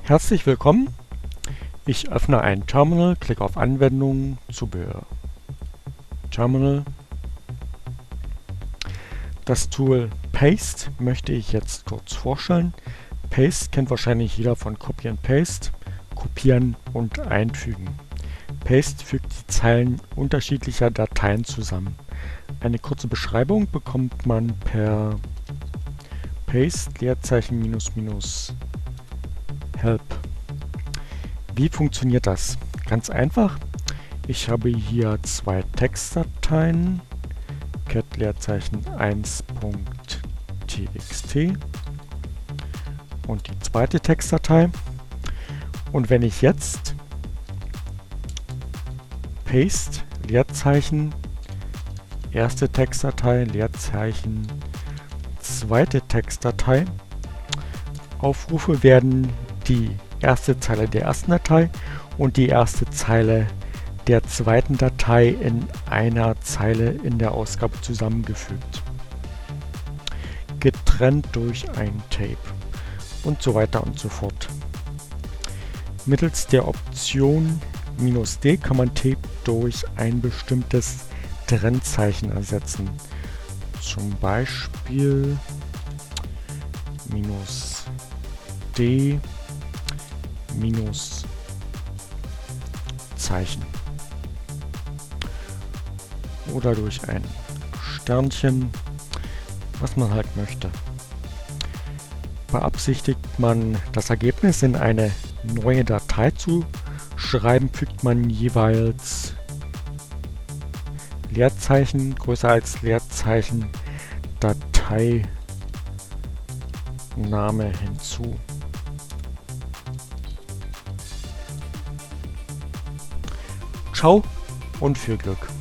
Herzlich willkommen. Ich öffne ein Terminal, klicke auf Anwendungen, Zubehör. Terminal. Das Tool Paste möchte ich jetzt kurz vorstellen. Paste kennt wahrscheinlich jeder von Copy and Paste, kopieren und einfügen. Paste fügt die Zeilen unterschiedlicher Dateien zusammen. Eine kurze Beschreibung bekommt man per Paste Leerzeichen minus Help. Wie funktioniert das? Ganz einfach. Ich habe hier zwei Textdateien, cat Leerzeichen 1.txt und die zweite Textdatei. Und wenn ich jetzt Paste Leerzeichen erste Textdatei Leerzeichen zweite Textdatei aufrufe, werden die erste Zeile der ersten Datei und die erste Zeile der zweiten Datei in einer Zeile in der Ausgabe zusammengefügt. Getrennt durch ein Tape und so weiter und so fort. Mittels der Option "-d" kann man Tape durch ein bestimmtes Trennzeichen ersetzen. Zum Beispiel "-d" Zeichen oder durch ein Sternchen, was man halt möchte. Beabsichtigt man, das Ergebnis in eine neue Datei zu schreiben, fügt man jeweils Leerzeichen größer als Leerzeichen Dateiname hinzu. Ciao und viel Glück!